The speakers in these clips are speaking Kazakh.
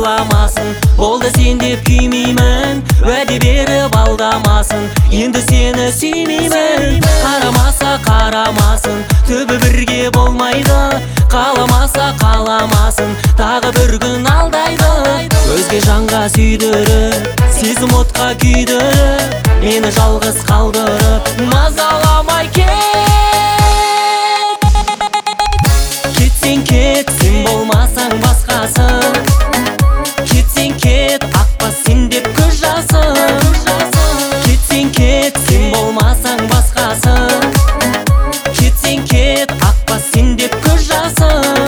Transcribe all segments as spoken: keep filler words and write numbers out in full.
ойламасын, болды сен деп күймеймін, уәде беріп алдамасын, енді сені сүймеймін. Қарамаса қарамасын, түбі бірге болмайды, қаламаса қаламасын, тағы бір күн алдайды. Өзге жанға сүйдіріп, сезім отқа күйдіріп, мені жалғыз қалдырып, мазаламай кет. Кетсең кет, сен болмасаң басқасы, кетсең кет, ақпас сен деп көз жасым. Кетсең кет, сен болмасаң басқасы, кетсең кет, ақпас сен деп көз жасым.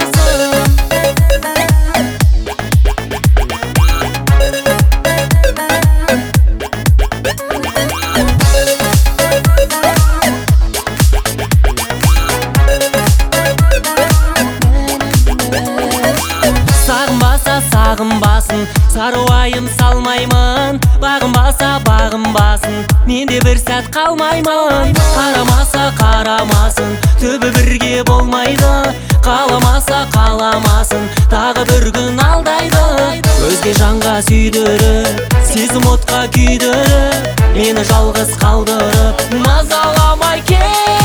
Сағынбаса сағынбасын, саруайым салмаймын, бағынбаса бағынбасын, мен де бір сәт қалмаймын. Қарамаса қарамасын, түбі бірге болмайды, қаламаса қаламасын, тағы бір күн алдайды. Өзге жанға сүйдіріп, сезім отқа күйдіріп, мені жалғыз қалдырып, мазаламай кет.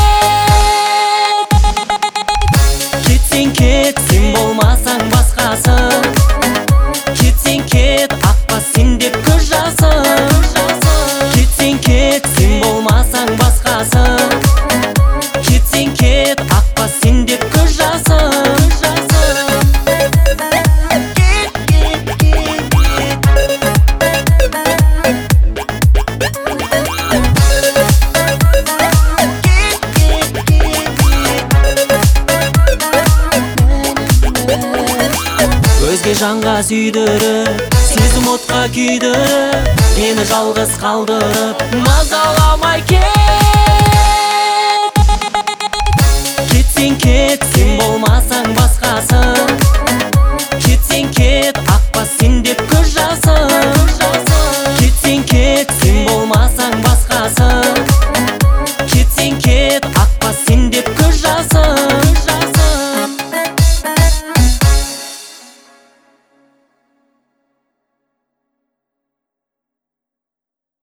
Кетсең кет, сен болмасаң басқасы, кетсең кет, ақпас сен деп көз жасым. Кетсең кет, сен болмасаң басқасы, кетсең кет, ақпас сен деп көз жасым. Өзге жанға сүйдіріп, сезім отқа күйдіріп, мені жалғыз қалдырып, мазаламай кет.